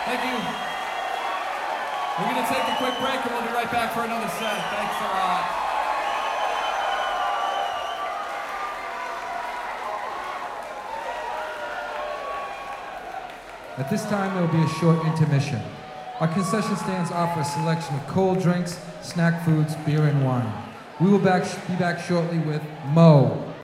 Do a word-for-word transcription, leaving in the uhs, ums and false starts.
Thank you. We're going to take a quick break and we'll be right back for another set. Thanks a lot. At this time, there will be a short intermission. Our concession stands offer a selection of cold drinks, snack foods, beer, and wine. We will back, be back shortly with Mo.